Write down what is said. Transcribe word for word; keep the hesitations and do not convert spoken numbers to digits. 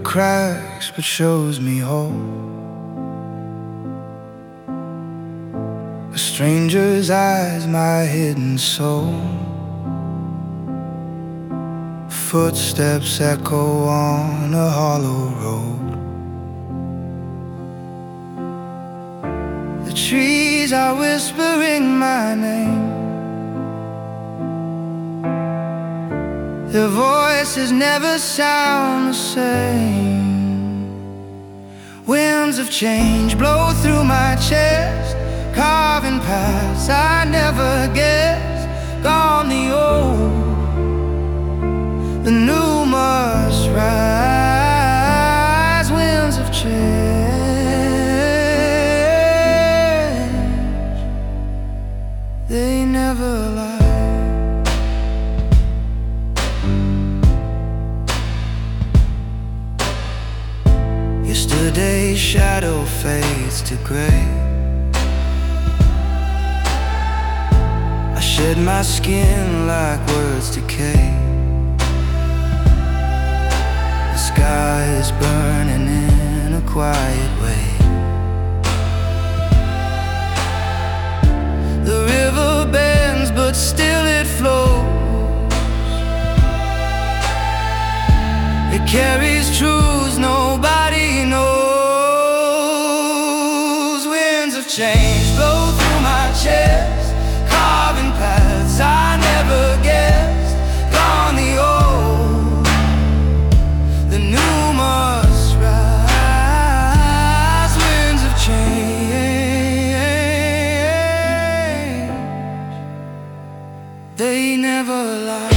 cracks but shows me hope. A stranger's eyes, my hidden soul. Footsteps echo on a hollow road. The trees are whispering my name. Their voices never sound the same. Winds of change blow through my chest, carving paths I never guessed. Gone the old, the new must rise. Winds of change, they never lie. Yesterday's shadow fades to gray. I shed my skin like words decay. The sky is burning in a quiet way. The river bends but still it flows. It carries truths nobody knows. Winds of change blow through my chest, carving paths I never guessed. Gone the old, the new must rise. Winds of change, they never lie.